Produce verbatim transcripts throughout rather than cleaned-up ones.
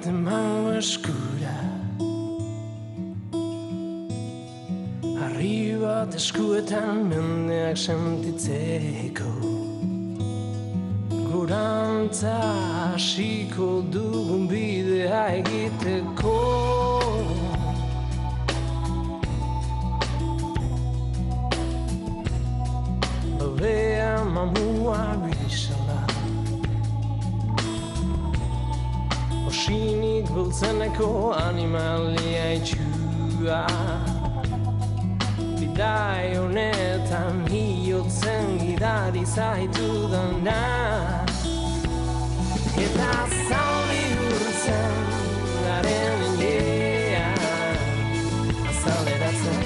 bat emango eskura, harri bat eskuetan mendeak sentitzeko, gorantza hasiko dugun bidea egiteko. Babea mamua bizala, osinik bultzeneko animalia itxua, bidai honetan hiotzen gidari zaitu dana, eta zauri urtzen garen enean azaleratzen.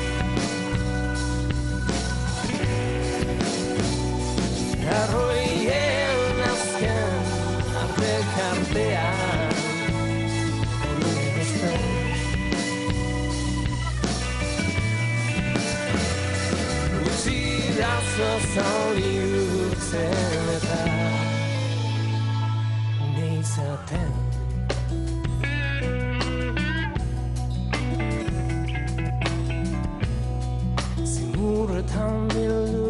Arroien azken artek artean hori guzten. Utsi dazo zauri urtzen eta une izaten. Zimurretan bildu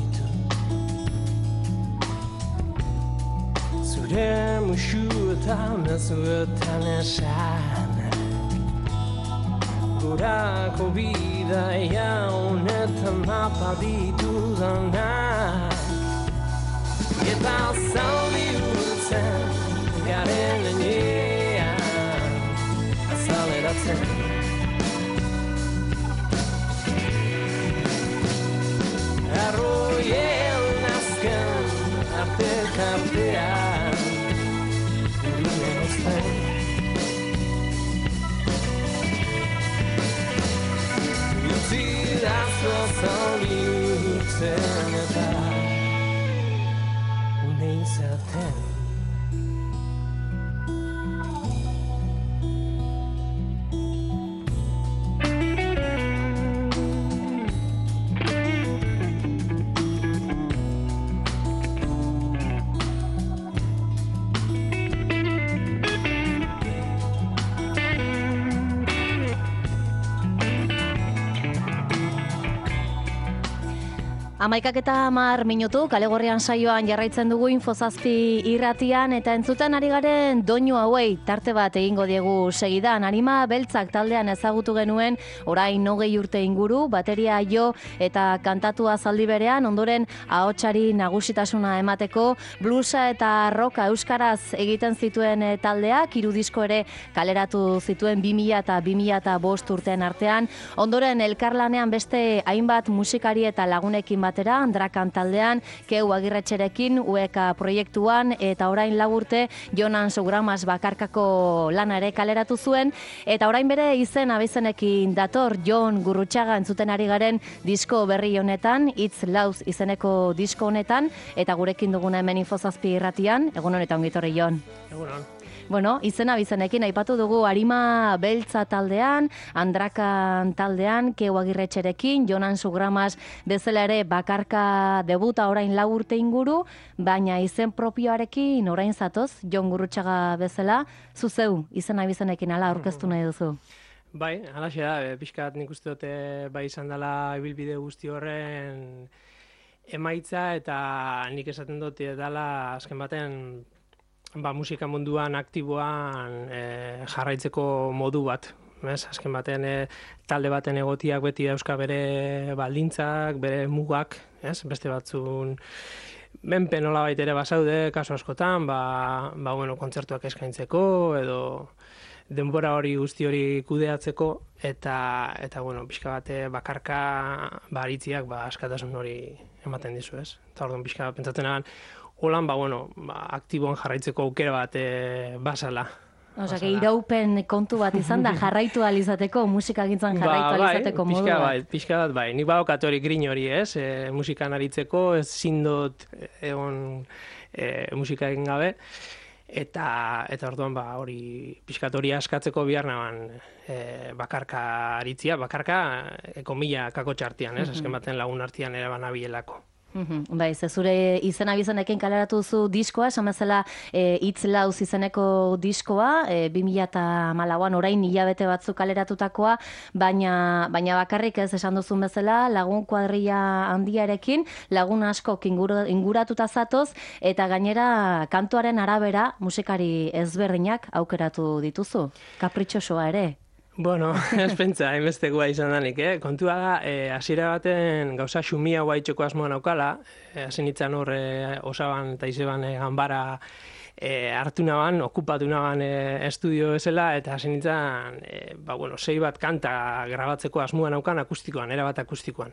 zure musuetan mezuetan esan, gorako bidaia honetan mapa ditudanak, eta zauri urtzen garen enean azaleratzen. Arroien azken artek artean urune uzten. Utzi dazo zauri urtzen eta une izaten. Amaikak eta hamar minutu, Kalegorrian saioan jarraitzen dugu Infozazpi irratian, eta entzuten ari garen doinu hauei tarte bat egingo diegu segidan. Arima Beltzak taldean ezagutu genuen orain hogei urte inguru, bateria jo eta kantatu azaldi berean, ondoren ahotsari nagusitasuna emateko, bluesa eta rocka euskaraz egiten zituen taldeak, hiru disko ere kaleratu zituen bi mila eta bi mila bost urtean artean, ondoren elkarlanean beste hainbat musikari eta lagunekin batera, Andrakan taldean, Keu Agirretxerekin, U E K proiektuan, eta orain lau urte Jonan Sugramas bakarkako lana ere kaleratu zuen, eta orain bere izen abizenekin dator Jon Gurrutxaga entzuten ari garen disko berri honetan, It's Lauz izeneko disko honetan, eta gurekin duguna hemen Infozazpi irratian, egun honetan ongitorri Jon. Egun hon. Bueno, izena bizenekin aipatu dugu Arima Beltza taldean, Andrakan taldean, Keu Agirretxerekin, Jonan Sugramas bezala ere bakarka debuta orain lau urte inguru, baina izen propioarekin orain zatoz, Jon Gurrutxaga bezala, zuzeu izena bizenekin ala aurkeztu nahi duzu. Bai, halaxe da, pixkat nik uste dute bai izan dela ibilbide guzti horren emaitza, eta nik esaten dut dela azken baten ba, musika munduan aktiboan e, jarraitzeko modu bat. Ez? Azken baten e, talde baten egotiak beti dauzka bere baldintzak, bere mugak, ez? Beste batzun menpe nolabait ere bazaude, kasu askotan, ba, ba, bueno, kontzertuak eskaintzeko, edo denbora hori guzti hori kudeatzeko, eta, eta bueno, pixka bate bakarka baritziak ba, askatasun hori ematen dizu, ez? Eta orduan pixka bat pentsatzen egan, holan, ba, bueno, ba, aktiboan jarraitzeko aukera bat e, basala. Osa, que iraupen kontu bat izan da jarraitu alizateko, musika gintzen jarraitu ba, alizateko bai, modu bat. bai, Pixka bat, bai. Nik badokat hori grin hori, ez? E, musikan aritzeko, ez zindot egon e, musika egin gabe. Eta, eta orduan, ba, hori, pixkat hori askatzeko bihar naban e, bakarka aritzia, bakarka, e, komila kakotxa artian, ez? Azken baten lagun artian ere banabielako. Bai, ze zure izena bizenekin kaleratu duzu diskoa, esan bezala hitz lauz izeneko diskoa, e, bi mila hamalauan orain hilabete batzuk kaleratutakoa, baina, baina bakarrik ez esan duzun bezala, lagun kuadrilla handiarekin, lagun asko inguratuta zatoz, eta gainera kantuaren arabera musikari ezberdinak aukeratu dituzu. Kapritxosoa ere. Bueno, ez pentsa, hainbestekoa izan danik, eh? Kontua da, eh, hasiera baten gauza xumia guaitxeko asmoa naukala, eh, hasi nintzen hor eh, Osaban eta Izeban eh, ganbara eh, hartu naban, okupatu naban eh, estudio ezela, eta hasi nintzen, eh, ba, bueno, sei bat kanta grabatzeko asmoa naukan akustikoan, era bat akustikoan.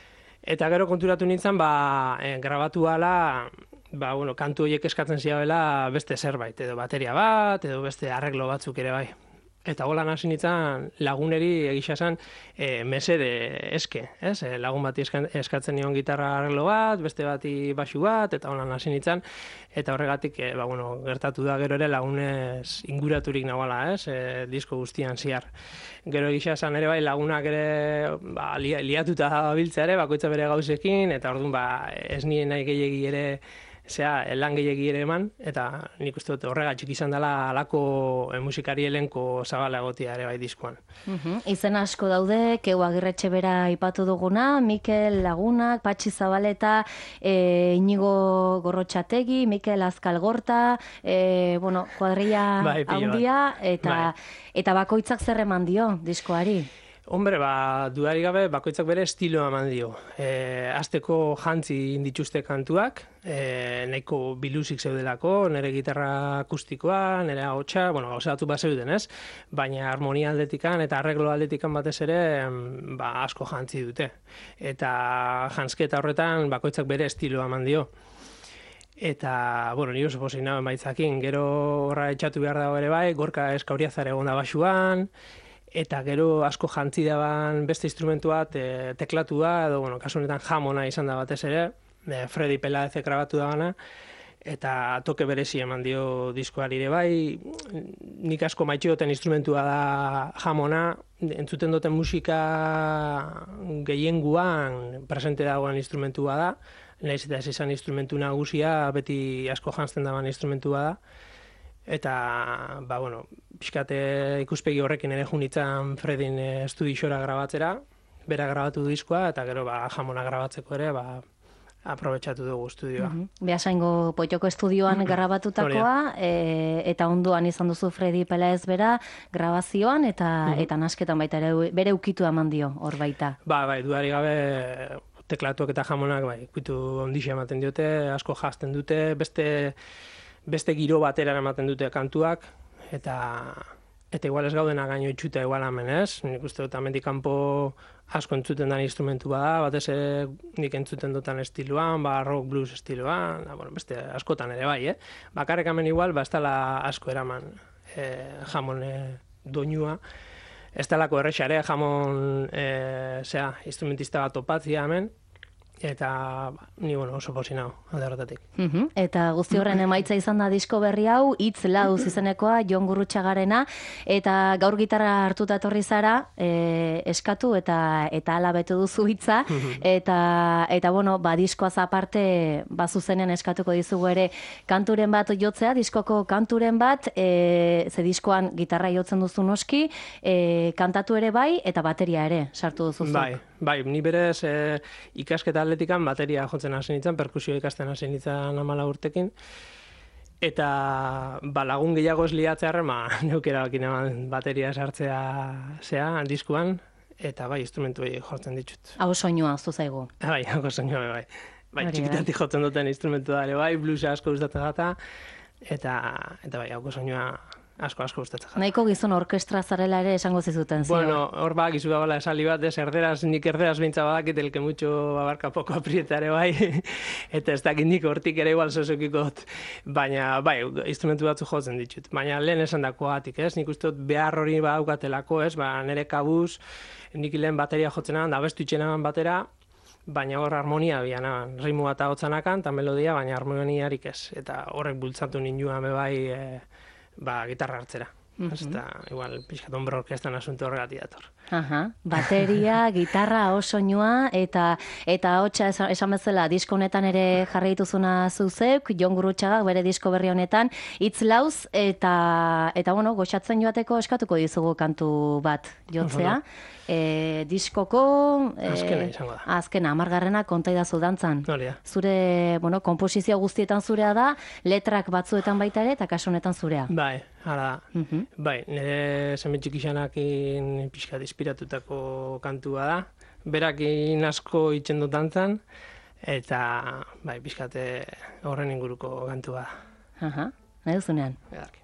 Eta gero konturatu nintzen, ba, eh, grabatu ala, ba, bueno, kantu horiek eskatzen ziabela beste zerbait, edo bateria bat, edo beste arreglo batzuk ere bai. Eta holan hasi nintzen laguneri egisa zen e, mesede eske, ez? E, lagun bati eskatzen nion gitarra arreglo bat, beste bati baxu bat, eta holan hasi nintzen. Eta horregatik, e, ba, bueno, gertatu da gero ere lagunez inguraturik nagoala, ez? E, disko guztian ziar. Gero egisa zen ere bai lagunak ere ba, li, liatuta biltzea ere, bakoitza bere gauzekin, eta orduan ba, ez nien nahi gehiegi ere zea, lan gehiagi ere eman, eta nik uste dut horregatik izan dela alako e, musikari elenko zabala egotia ere bai diskoan. Uh-huh. Izen asko daude, Keu Agirretxe bera ipatu duguna, Mikel Lagunak, Patxi Zabaleta, e, Inigo Gorrotxategi, Mikel Azkalgorta, e, bueno, kuadrilla bai, handia, eta, bai. eta bakoitzak zer eman dio diskoari? Hombre, ba, dudari gabe, bakoitzak bere estiloa eman dio. E, azteko jantzi indituzte kantuak, e, nahiko biluzik zeudelako, nire gitarra akustikoa, nire ahotsa, bueno, gauzatu bat zeuden, ez? Baina harmonia aldetikan eta arreglo aldetikan batez ere, ba, asko jantzi dute. Eta jantzketa horretan, bakoitzak bere estiloa eman dio. Eta, bueno, nire oso pozik nagoen baitzakin, gero horra etxatu behar dago ere bai, Gorka Eskauriazar egon da basuan, eta gero asko jantzi daban beste instrumentu bat, e, teklatua, edo, bueno, kasu honetan jamona izan da batez ere, e, Freddy Peláez grabatu dagana, eta toke berezi eman dio diskoari ere bai, nik asko maitxo duten instrumentua da jamona, entzuten duten musika gehienguan presente dagoen instrumentua da, nahiz eta ez izan instrumentu nagusia, beti asko jantzten daban instrumentua da, eta, ba, bueno, pixkate ikuspegi horrekin ere junitzen Fredin estudixora grabatzera, bera grabatu diskoa, eta gero, ba, jamona grabatzeko ere, ba, aprobetxatu dugu estudioa. Uh-huh. Beasaingo Poitoko estudioan grabatutakoa, e, eta onduan izan duzu Fredi Peláez bera grabazioan, eta, uh-huh. eta nasketan baita ere, bere ukitu eman dio hor baita. Ba, bai, duari gabe, teklatuak eta jamonak, bai, ukitu ondixia ematen diote, asko jazten dute, beste... beste giro bateran ematen dute kantuak, eta eta igual ez gaudena gaino itxuta igual hemen, ez? Nik uste dut amendik kanpo asko entzuten den instrumentu bada, batez nik entzuten dutan estiloan, ba, rock blues estiloan, da, bueno, beste askotan ere bai, eh? Bakarrik hemen igual, ba, ez dela asko eraman e, jamon e, doinua, ez delako errexare jamon e, zea, instrumentista bat topatzia hemen, eta ni bueno, oso posi nao, alde horretatik. Uh-huh. Eta guzti horren emaitza izan da disko berri hau, Hitz Lauz izenekoa, Jon Gurrutxagarena, eta gaur gitarra hartuta etorri zara, e, eskatu eta eta hala betu duzu hitza, uh-huh. eta, eta bueno, ba, diskoaz aparte, ba, zuzenen eskatuko dizugu ere kanturen bat jotzea, diskoko kanturen bat, e, ze diskoan gitarra jotzen duzu noski, e, kantatu ere bai, eta bateria ere sartu duzu. Bai, bai, ni berez e, ikasketa atletikan bateria jotzen hasi nintzen, perkusio ikasten hasi nintzen hamala urtekin, eta ba, lagun gehiago ez liatzearren, ba, neukera bakin eman bateria sartzea zea, diskuan, eta bai, instrumentu jotzen ditut. Hau soinua, zu zaigu. Bai, hau soinua, bai. Bai, txikitatik jotzen duten instrumentu da ere, bai, bluesa asko gustatzen data, eta, eta bai, hau soinua asko asko gustatzen jata. Nahiko gizon orkestra zarela ere esango zizuten zio. Bueno, hor bak, izu dagoela esali bat, ez erderaz, nik erderaz bintza badakit, el que mucho abarka poco aprietare bai, eta ez dakit nik hortik ere igual sosokikot, baina, bai, instrumentu batzu jotzen ditut. Baina lehen esan dakoatik, ez? Nik uste dut behar hori badaukatelako, ez? Ba, nire kabuz, nik lehen bateria jotzen eman, da bestu itxenaman batera, baina hor harmonia bian, ritmo bat ahotzanakan, eta melodia, baina harmoniarik ez. Eta horrek bultzatu ninduan bebai, e, ba, gitarra hartzera. Hasta, igual, pixkat ombro orkestan asunto horregatik dator. Aha, bateria, gitarra, soinua eta eta hotsa esan, esan bezala disko honetan ere jarri dituzuna zuzeuk, Jon Gurrutxagak bere disko berri honetan hitz lauz eta eta bueno, goxatzen joateko eskatuko dizugu kantu bat jotzea. E, diskoko e, azkena izango da. Azkena, hamargarrena kontaidazu dantzan. Noria. Zure, bueno, konposizio guztietan zurea da, letrak batzuetan baita ere eta kasu honetan zurea. Bai, hala da. Mhm. Bai, nire seme txikixanakin pixkat inspiratutako kantua da. Berakin asko itzen dut dantzan, eta bai, pixkate horren inguruko kantua da. Aha, nahi duzunean. Edarki.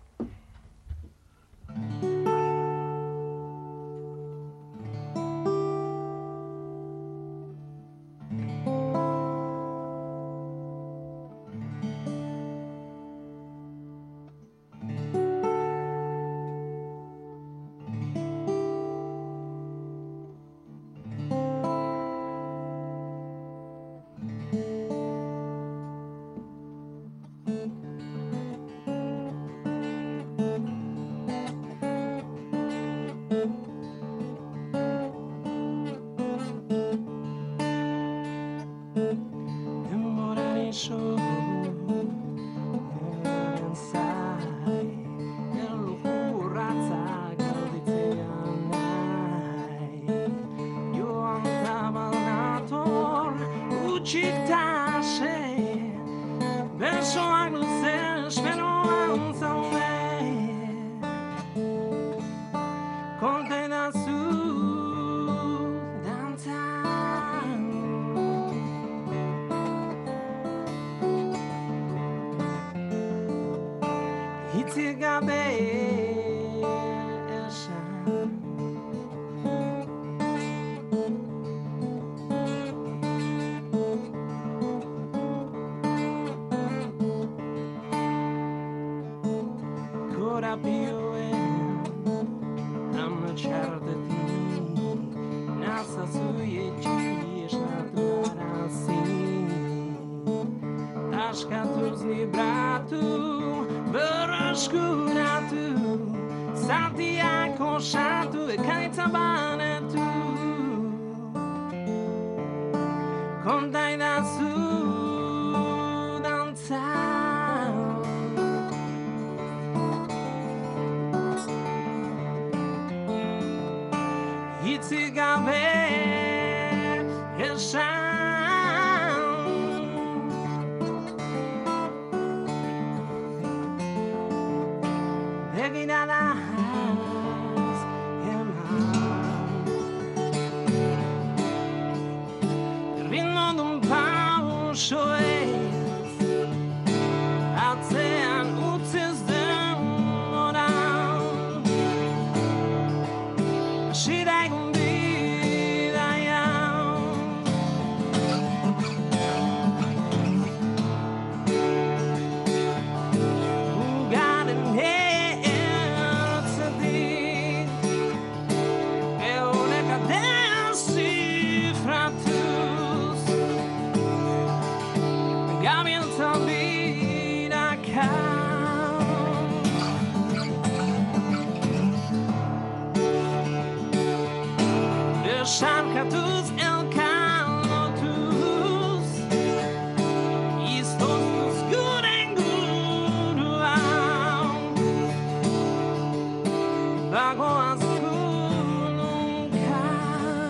Askatuz libratu, berreskuratu, zatiak osatu, ekaitza banetu. Kontaidazu dantza. Hitzik gabe esan. Begiradas eman. Ritmo dun pauso ez, atzean utziz denbora. Hasira egun bidaia. Ugaren Sarkatuz elkarlotuz, iztoztuz guren guruan, bagoaz nunca.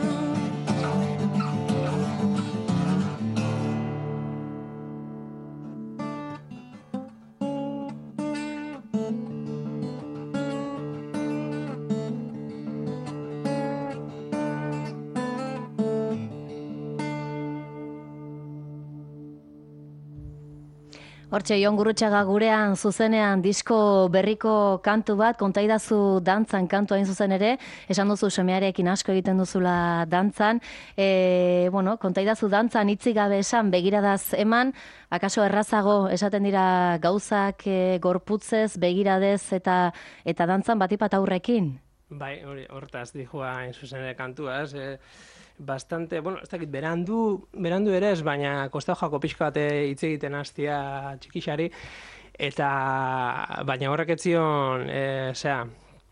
Hortxe, Jon Gurrutxaga gurean zuzenean disko berriko kantu bat, kontaidazu dantzan kantu hain zuzen ere, esan duzu semearekin asko egiten duzula dantzan, e, bueno, kontaidazu dantzan hitzik gabe esan, begiradaz eman, akaso errazago esaten dira gauzak e, gorputzez, begiradez eta eta dantzan batipat aurrekin? Bai, hori, hortaz dijua hain zuzen ere kantua, ez, e, bastante, bueno, ez dakit, berandu, berandu ere ez, baina kostau jako pixka bat hitz egiten hastia txikixari, eta baina horrek etzion, e, zera,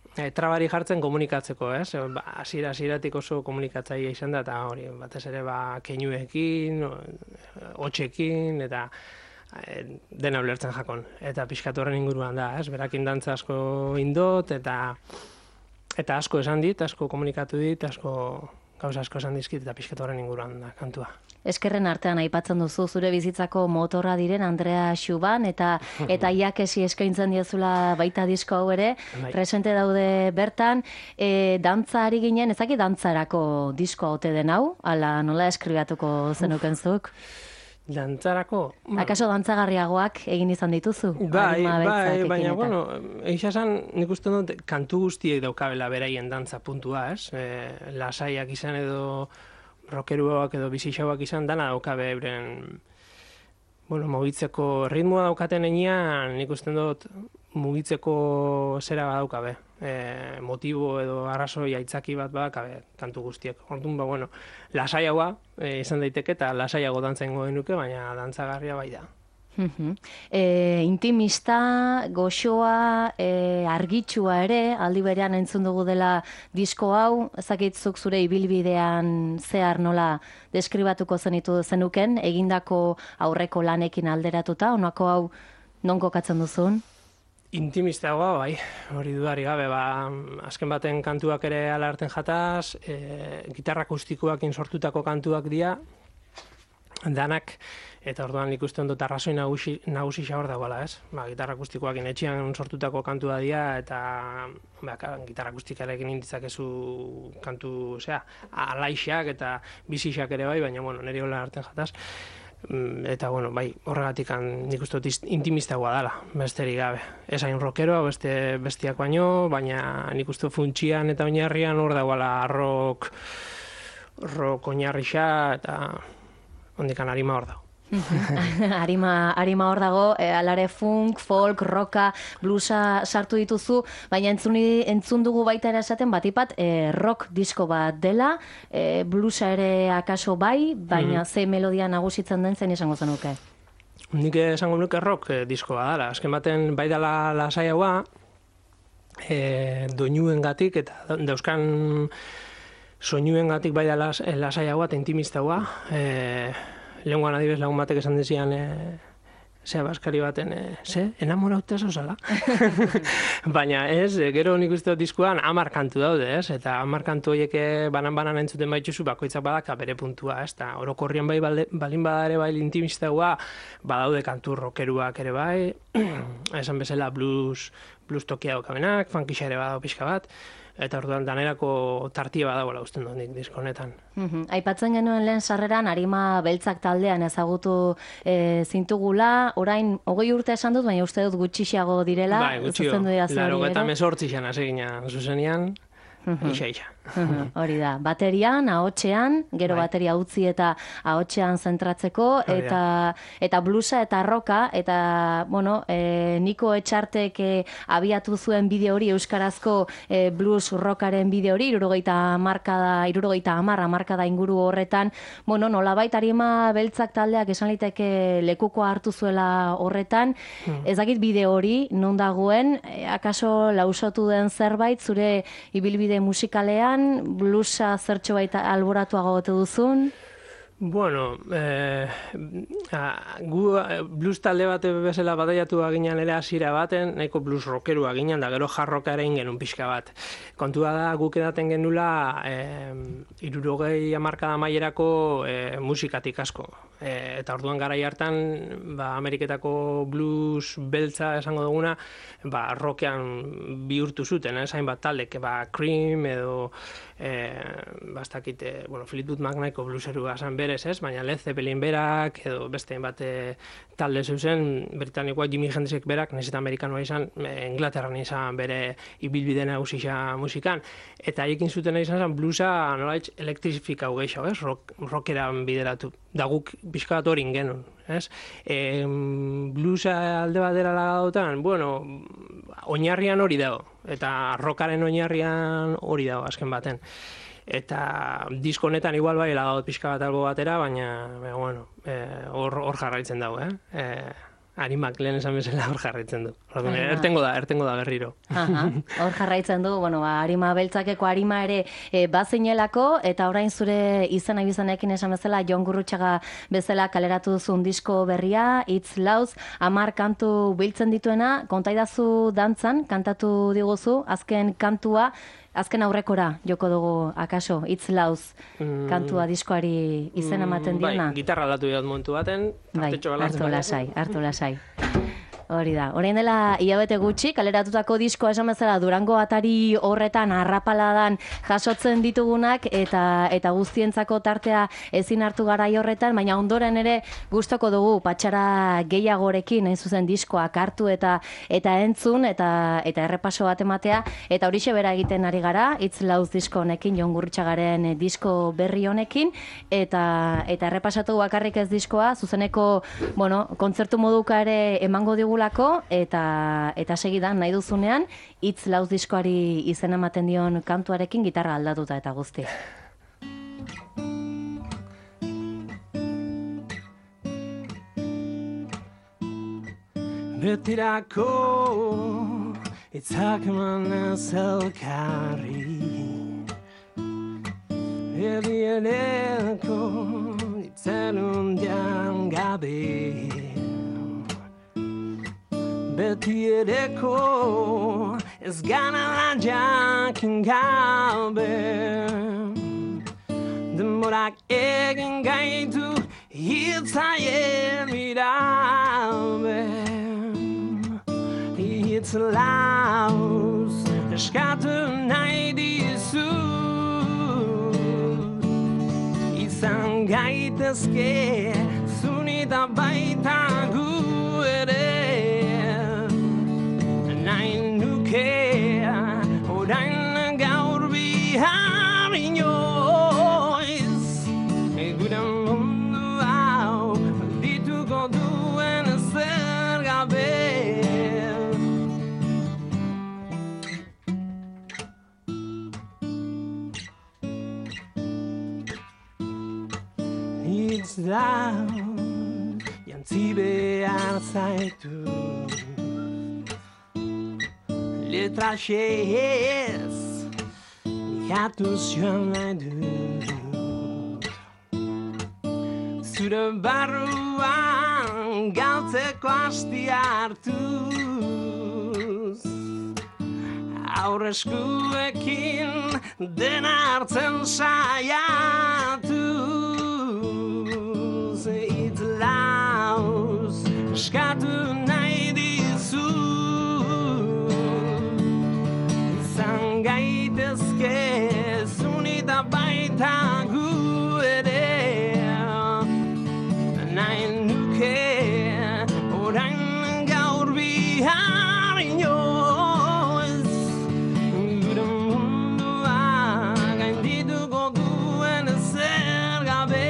e, trabari jartzen komunikatzeko, ez? E, ba, hasiera hasieratik oso komunikatzailea izan da, eta hori, batez ere, ba, keinuekin, hotsekin, eta e, dena ulertzen jakon. Eta pixkat horren inguruan da, ez? Berakin dantza asko indot, eta eta asko esan dit, asko komunikatu dit, asko gauza asko esan dizkit, eta pixkat horren inguruan da kantua. Eskerren artean aipatzen duzu zure bizitzako motorra diren Andrea Xuban eta eta Iakesi eskaintzen diezula baita disko hau ere, Bai. presente daude bertan, e, dantza ari ginen, ezaki dantzarako diskoa ote den hau, ala nola eskribatuko zenuken zuk? Dantzarako? Akaso dantzagarriagoak egin izan dituzu? Bai, Arima bai, Beltzakekin baina, eta. bueno, egia esan, nik uste dut, kantu guztiek daukabela beraien dantza puntua, ez? E, lasaiak izan edo rockeruak edo bizixauak izan, dana daukabe euren, bueno, mugitzeko ritmoa daukaten enean, nik uste dut, mugitzeko zera badaukabe. E, motibo edo arrazoi aitzaki bat badaukabe kantu guztiek. Orduan, ba, bueno, lasaiagoa e, izan daiteke eta lasaiago dantza ingo genuke, baina dantzagarria bai da. Mhm. E, intimista, goxoa, e, argitsua ere, aldi berean entzun dugu dela disko hau, ezakitzuk zure ibilbidean zehar nola deskribatuko zenitu zenuken, egindako aurreko lanekin alderatuta, honako hau non kokatzen duzun? Intimistagoa, bai, hori dudari gabe, ba, azken baten kantuak ere alarten jataz, e, gitarra akustikoakin sortutako kantuak dira, danak, eta orduan ikusten dut arrazoi nagusi, nagusi hor dagoela, ez? Ba, gitarra akustikoakin etxean sortutako kantua dira, eta ba, gitarra akustikarekin inditzakezu kantu, osea, alaixak eta bizixak ere bai, baina, bueno, niri hola arten jataz. Eta, bueno, bai, horregatik nik uste dut intimistagoa dela, besterik gabe. Ez hain rockeroa, beste bestiak baino, baina nik uste funtsian eta oinarrian hor dagoela rock, rock oinarrixa, eta ondikan arima hor dago. arima, arima hor dago, e, alare funk, folk, rocka, bluesa sartu dituzu, baina entzuni, entzun dugu baita ere esaten batipat e, rock disko bat dela, e, bluesa ere akaso bai, baina ze melodia nagusitzen den zen izango zenuke? Nik esango nuke rock e, diskoa dela, azken baten bai dela lasai haua, e, doinuengatik eta dauzkan soinuengatik bai dela lasai haua eta intimista haua, e, lehenguan adibes lagun batek esan dezian, e, zea baskari baten, e, ze, enamorauta zozala? Baina ez, e, gero nik uste dut diskuan hamar kantu daude, ez? Eta hamar kantu horiek banan-banan entzuten baituzu, bakoitzak badaka bere puntua, ez? Eta orokorrian bai balde, balin bada ere bai intimistagoa, badaude kantu rockeruak ere bai, esan bezala blues, blues tokia daukabenak, funkixa ere badau pixka bat, eta orduan danerako tartia badagoela usten dut nik disko honetan. Uhum. Aipatzen genuen lehen sarreran, Arima Beltzak taldean ezagutu e, zintugula, orain hogei urte esan dut, baina uste dut gutxixiago direla. Bai, gutxio, laro eta mesortzi xan azegina zuzenian, isa, isa. Hori da, baterian, ahotsean, gero bai. bateria utzi eta ahotsean zentratzeko, eta eta bluesa eta roka, eta, bueno, e, Niko Etxartek e, abiatu zuen bideo hori, euskarazko e, blues rockaren bideo hori, irurogeita hamarkada, irurogeita hamar hamarkada inguru horretan, bueno, nolabait Arima Beltzak taldeak esan liteke lekukoa hartu zuela horretan, hmm. ez dakit bideo hori, non dagoen, e, akaso lausotu den zerbait, zure ibilbide musikalean, bluesa zertxo baita alboratuago gote duzun? Bueno, eh, gu blues talde bat bezala bataiatu ginen ere hasiera baten, nahiko blues rockerua ginen, da gero jarroka ere genuen pixka bat. Kontua da guk edaten genula eh, irurogei hamarkada maierako eh, musikatik asko. E, eta orduan garai hartan, ba, Ameriketako blues beltza esango duguna, ba, rockean bihurtu zuten, ez hainbat taldek, ba, Cream edo e, bastakite, bueno, Fleetwood Mac nahiko blueserua esan berez, ez, baina Led Zeppelin berak edo beste bat e, talde zeuzen, britanikoak Jimi Hendrixek berak, nahiz eta amerikanoa izan, e, Inglaterran izan bere ibilbide nagusia musikan, eta haiekin zuten izan zen bluesa nolaitz elektrifikau gehiago, ez, rock, rockeran bideratu, da guk pixka bat horin genuen, ez? E, bluesa alde batera lagautan, bueno, oinarrian hori dago, eta rockaren oinarrian hori dago, azken baten. Eta disko honetan igual bai lagaut pixka bat albo batera, baina, bueno, hor e, jarraitzen dago, eh? E, Animak lehen esan bezala hor jarraitzen du. Orduan, ertengo da, ertengo da berriro. Aha, hor jarraitzen du, bueno, ba, arima beltzakeko arima ere e, bazinelako, eta orain zure izena bizanekin esan bezala, Jon Gurrutxaga bezala kaleratu duzun disko berria, It's Lauz, amar kantu biltzen dituena, kontaidazu dantzan, kantatu diguzu, azken kantua, azken aurrekora joko dugu, akaso, It's Lauz, Mm, kantua diskoari izena ematen diona? Bai, gitarra aldatu dut momentu baten, Bai, tartetxo galatzen hartu baina. lasai, hartu lasai. Hori da, orain dela hilabete gutxi, kaleratutako diskoa esan bezala Durango atari horretan arrapaladan jasotzen ditugunak eta eta guztientzako tartea ezin hartu garai horretan, baina ondoren ere gustoko dugu patxara gehiagorekin, hain zuzen diskoak hartu eta eta entzun eta eta errepaso bat ematea, eta horixe bera egiten ari gara, It's Lauz disko honekin, Jon Gurrutxagaren disko berri honekin, eta eta errepasatu bakarrik ez diskoa, zuzeneko, bueno, kontzertu moduka ere emango digu eta eta segidan nahi duzunean It's Lauz diskoari izena ematen dion kantuarekin gitarra aldatuta eta guzti. Betirako itzak emanez elkarri Erdieneko itzen undian gabe Beti ereko ez gana jakin gabe Denborak egin gaitu hitzaien irabe It's Lauz eskatu nahi dizut Izan gaitezke zunita baita gu ere Nahi nuke orain gaur bihar inoiz Gure mundu hau dituko duen zer gabe It's Lauz jantzi behar zaitu Letra xez Miatuz joan nahi dut Zure barruan galtzeko hastia hartuz Aurreskuekin dena hartzen saiatuz It's Lauz eskatu nahi dizut Gaitezke zunita baita gu ere Nahi nuke orain gaur bihar inoiz Gure mundua gaindituko duen zer gabe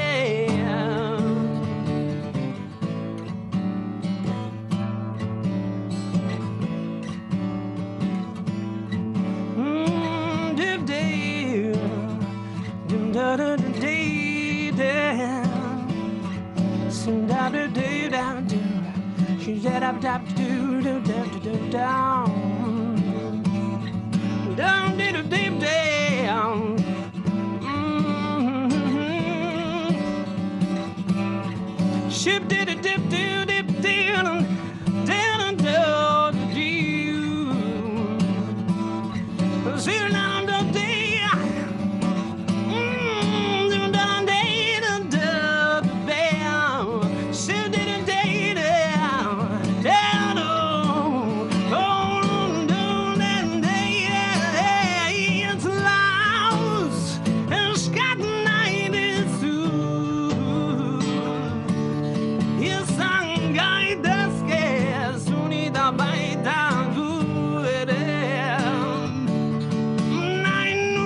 da da da dee da Sim da da dee da do She da da da do do da da da down Down dee da dee down Ship dee da dip doo dip down down down do See now da dee baita gu ere Nahi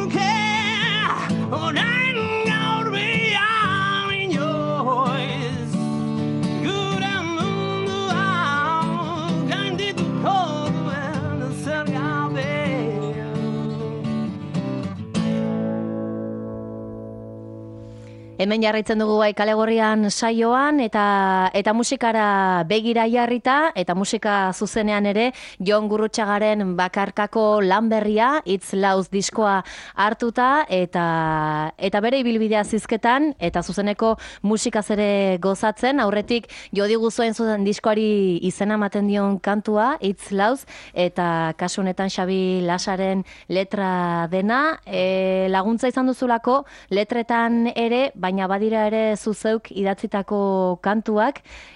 Hemen jarraitzen dugu bai Kalegorrian saioan eta eta musikara begira jarrita eta musika zuzenean ere Jon Gurrutxagaren bakarkako lan berria It's Lauz diskoa hartuta eta eta bere ibilbidea zizketan eta zuzeneko musikaz ere gozatzen. Aurretik jo diguzuen zuen diskoari izena ematen dion kantua It's Lauz eta kasu honetan Xabi Lasaren letra dena, e, laguntza izan duzulako letretan ere, baina badira ere zuzeuk idatzitako kantuak,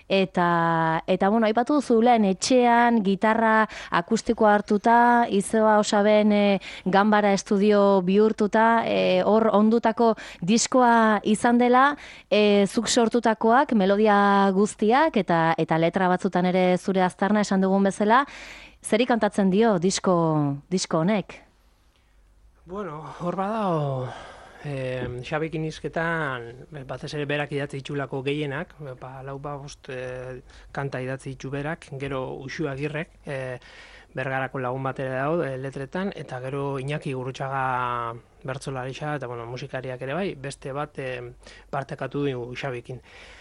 eta, eta bueno, aipatu duzu lehen etxean, gitarra akustikoa hartuta, Izeba Osaben e, ganbara estudio bihurtuta, e, hor ondutako diskoa izan dela, e, zuk sortutakoak, melodia guztiak, eta, eta letra batzutan ere zure aztarna esan dugun bezala, zeri kantatzen dio disko, disko honek? Bueno, hor badao, eh, Xabikin izketan, batez ere berak idatzi itxulako gehienak, ba, lau ba bost eh, kanta idatzi itxu berak, gero Uxu Agirrek, eh, Bergarako lagun bat ere dago eh, letretan, eta gero Iñaki Gurrutxaga bertsolarixa, eta bueno, musikariak ere bai, beste bat eh, partekatu du Xabikin.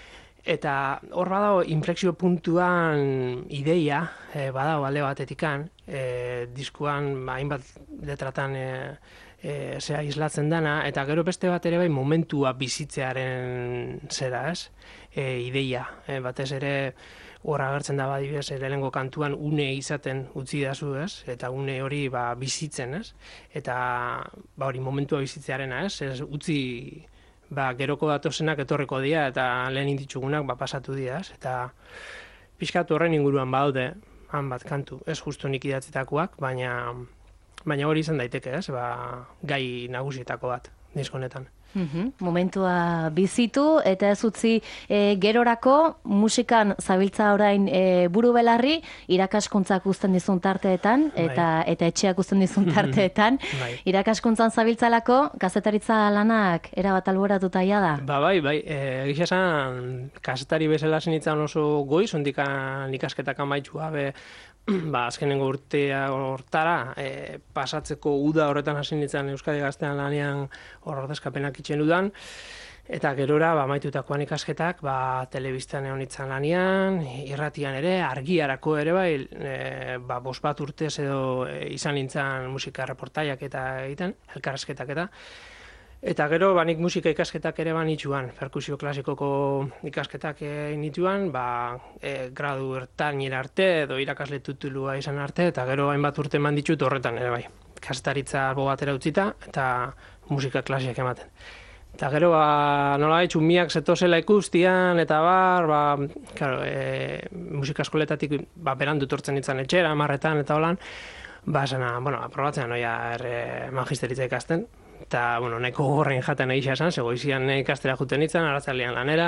Eta hor badago inflexio puntuan ideia, e, badago alde batetikan, e, diskuan hainbat letratan e, e, zea islatzen dana, eta gero beste bat ere bai momentua bizitzearen zera, ez? E, ideia, e, batez ere hor agertzen da badibidez, lehenengo kantuan une izaten utzi dazu, ez? Eta une hori ba, bizitzen, ez? Eta ba, hori momentua bizitzearena, ez? Ez utzi... Ba, geroko datozenak etorriko dira eta lehen inditzugunak ba, pasatu dira, eta pixkatu horren inguruan badaude, han bat kantu, ez justu nik idatzitakoak, baina, baina hori izan daiteke, ez, ba, gai nagusietako bat, diskonetan. Uhum, momentua bizitu eta ez utzi e, gerorako musikan zabiltza orain e, buru belarri, irakaskuntzak uzten dizun tarteetan eta, eta etxeak uzten dizun tarteetan. Irakaskuntzan zabiltzalako, kazetaritza lanak erabat alboratuta ja da? Ba, bai, bai, e, egia esan, kazetari bezala zenitzen oso goiz, ondikan ikasketak amaitu gabe, ba, azkenengo urtea hortara, e, pasatzeko uda horretan hasi nintzen Euskadi Gaztean lanean hor ordezkapenak itxen dudan, eta gerora, ba, maitutakoan ikasketak, ba, telebistan egon nintzen lanean, irratian ere, argiarako ere bai, e, ba, bost bat urtez edo e, izan nintzen musika reportaiak eta egiten, elkarrezketak eta, Eta gero, ba, nik musika ikasketak ere ban itxuan, perkusio klasikoko ikasketak egin nituan, ba, e, gradu ertainera arte edo irakasle tutulua izan arte, eta gero hainbat urte eman ditut horretan ere bai. Kasetaritza albo batera utzita eta musika klasiak ematen. Eta gero, ba, nola haitxu miak zetozela ikustian, eta bar, ba, claro, e, musika eskoletatik ba, berandu tortzen nintzen etxera, marretan eta holan, ba, zena, bueno, aprobatzen noia er, magisteritza ikasten. Eta, bueno, nahiko gorrein jaten egisa esan, zegoizian ikastera juten nintzen, aratzalean lanera,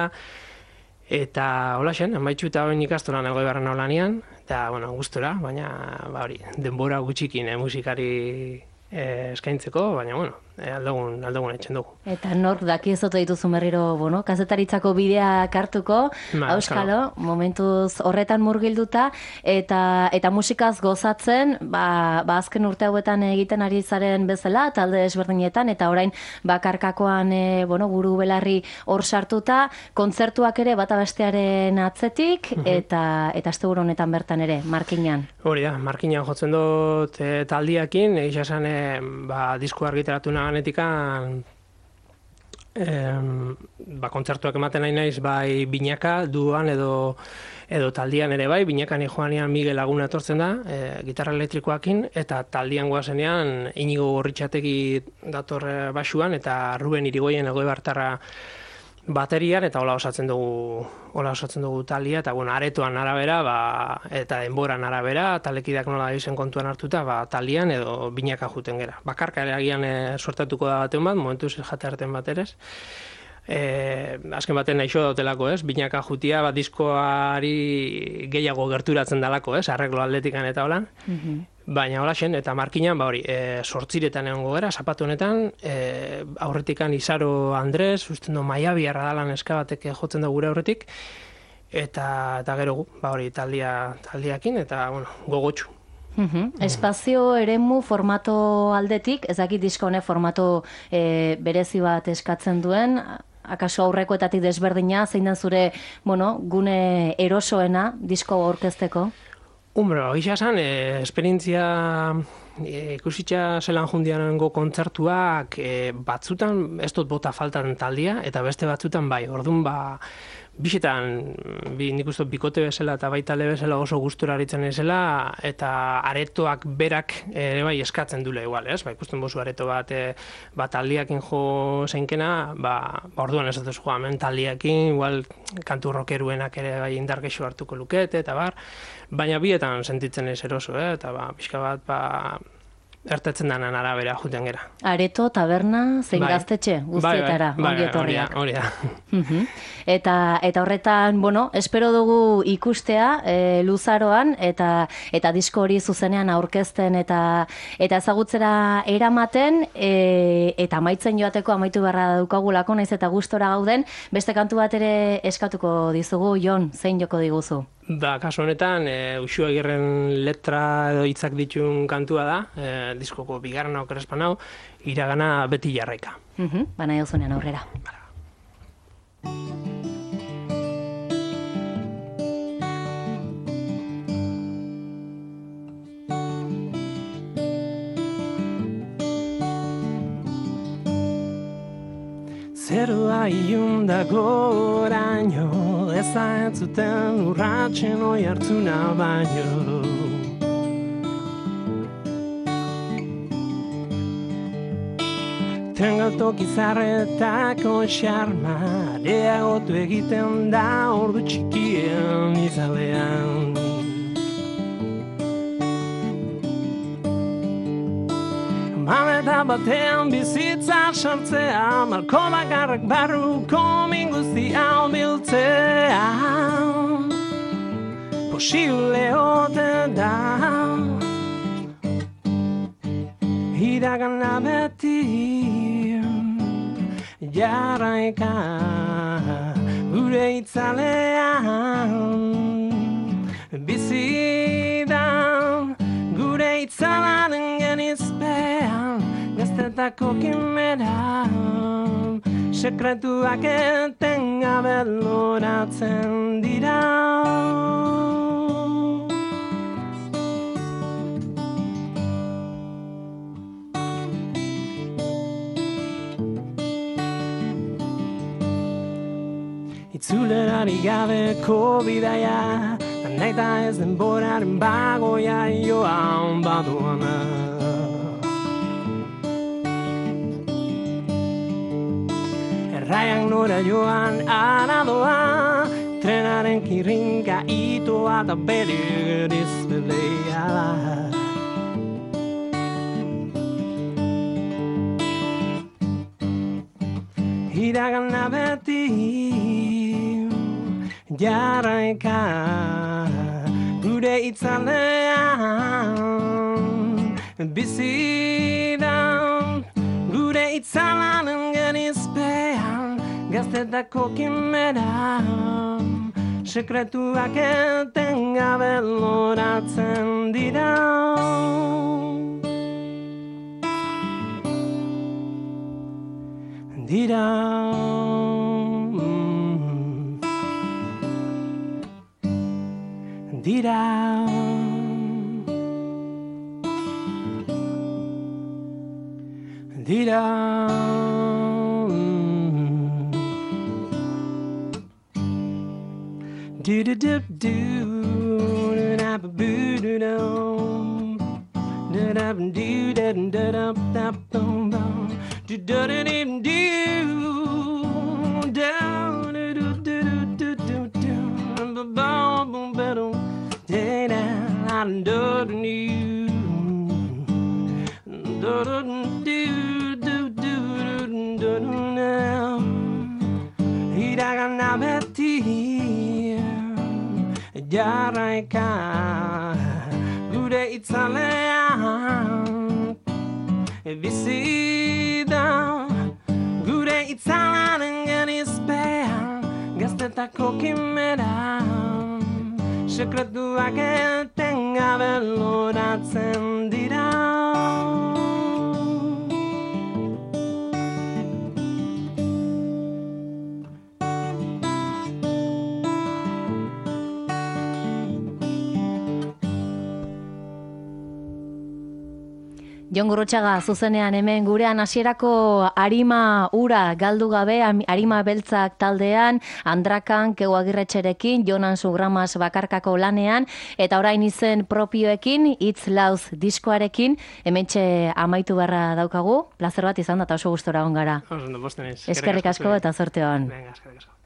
eta hola xen, enbaitxu eta hori ikastoran egoi barren lanean, eta, bueno, gustura, baina, ba hori, denbora gutxikin eh, musikari eh, eskaintzeko, baina, bueno, eh, aldogun, aldogun etxen dugu. Eta nork daki ez ote dituzu berriro, bueno, kazetaritzako bidea kartuko, ba, auskalo, momentuz horretan murgilduta, eta eta musikaz gozatzen, ba, ba azken urte hauetan egiten ari zaren bezala, talde ezberdinetan, eta orain bakarkakoan, e, bueno, buru belarri hor sartuta, kontzertuak ere bata bestearen atzetik, uh-huh. eta eta asteburu honetan bertan ere, Markinan. Hori da, Markinan jotzen dut e, taldiakin, egisa esan, e, ba, disko argitaratu naganetikan, Em, ba, kontzertuak ematen nahi naiz bai binaka duan edo edo taldian ere bai, binakan joanean Miguel Laguna etortzen da, e, gitarra elektrikoakin, eta taldian goazenean Inigo Gorritxategi dator basuan, eta Ruben Irigoyen egoi bartarra baterian, eta hola osatzen dugu hola osatzen dugu taldia, eta bueno, aretoan arabera, ba, eta denboran arabera, talekideak nola izen kontuan hartuta, ba, taldian edo binaka juten gera. Bakarka ere agian e, sortatuko da baten bat, momentuz jate arten bat ere. E, azken baten naixo dautelako, ez? Binaka jutia, ba, diskoari gehiago gerturatzen dalako, ez? Arreglo atletikan eta holan. Mm-hmm. Baina hola xen, eta Markinan, ba hori, e, sortziretan egongo gara, zapatu honetan, e, aurretikan Izaro Andres, usten do Maiabi arradalan eska batek jotzen da gure aurretik, eta, eta gero gu, ba hori, taldia, taldiakin, eta, bueno, gogotxu. Uhum. Espazio eremu formato aldetik, ez dakit disko honek formato e, berezi bat eskatzen duen, akaso aurrekoetatik desberdina, zein den zure, bueno, gune erosoena disko aurkezteko? Hombre, hori esan, eh, esperientzia e, ikusitza zelan jundianengo kontzertuak e, batzutan ez dut bota faltan taldia, eta beste batzutan bai, orduan ba, bisetan, bi, nik uste bikote bezala eta baita le bezala oso gustura aritzen ezela, eta aretoak berak ere bai eskatzen dule igual, ez? Ba, ikusten bozu areto bat, e, bat taldiakin jo zeinkena, ba, ba orduan ez dut joa, hemen taldiakin, igual kantu rockeruenak ere bai indarkexu hartuko lukete, eta bar, baina bietan sentitzen ez eroso, eh? Eta ba, pixka bat, ba, ertetzen danan arabera juten gera. Areto, taberna, zein bai. Gaztetxe, guztietara, bai, bai, ongi etorriak. Hori da, hori da. Eta, eta horretan, bueno, espero dugu ikustea e, luzaroan, eta eta disko hori zuzenean aurkezten eta eta ezagutzera eramaten, e, eta amaitzen joateko amaitu beharra daukagulako, naiz eta gustora gauden, beste kantu bat ere eskatuko dizugu, Jon, zein joko diguzu? Ba, kasu honetan, e, Uxu Agirren letra edo hitzak ditun kantua da, e, diskoko bigarren aukerespan hau, iragana beti jarraika. Uh-huh, bana jozunean aurrera. Zerua iunda goraino, ez da entzuten urratxen oi hartzuna baino. Tengaltoki zarretako xarma, areagotu egiten da ordu txikien izalean. Mameta batean bizitza sartzea, malko bakarrak barruko minguztia biltzea. Posible ote da, iragana beti jarraika gure itzalean. Bizi da gure itzalaren genizpean, gaztetako kimera, sekretuak etengabe loratzen dira. Itzulerari gabeko bidaia, naita ez denboraren bagoia joan badoana. Erraiak nora joan aradoa, trenaren kirrinka itoa eta bere dizbelea da. Iragana beti jarraika gure itzalean. Bizi da gure itzalaren genizpean, gaztetako kimera, sekretuak etengabe loratzen dira. Dira. Dira. Dira. Do do do do da ba boo do do da da do da da da da bum bum do da da do do down do do do do do bum bum bum da da do do do do do do do now iragana beti jarraika gure itzalean. Bizi da gure itzalaren genizpean, gaztetako kimera, sekretuak etengabe loratzen dira. Jon Gurrutxaga zuzenean hemen gurean hasierako arima ura galdu gabe, arima beltzak taldean, Andrakan, Keu Agirretxerekin, Jonan Sugramas bakarkako lanean, eta orain izen propioekin, Itz Lauz diskoarekin, hementxe amaitu beharra daukagu, plazer bat izan da eta oso gustora on gara. Oso ondo, bosten ez. Eskerrik asko eta zorte hon. Venga, eskerrik asko.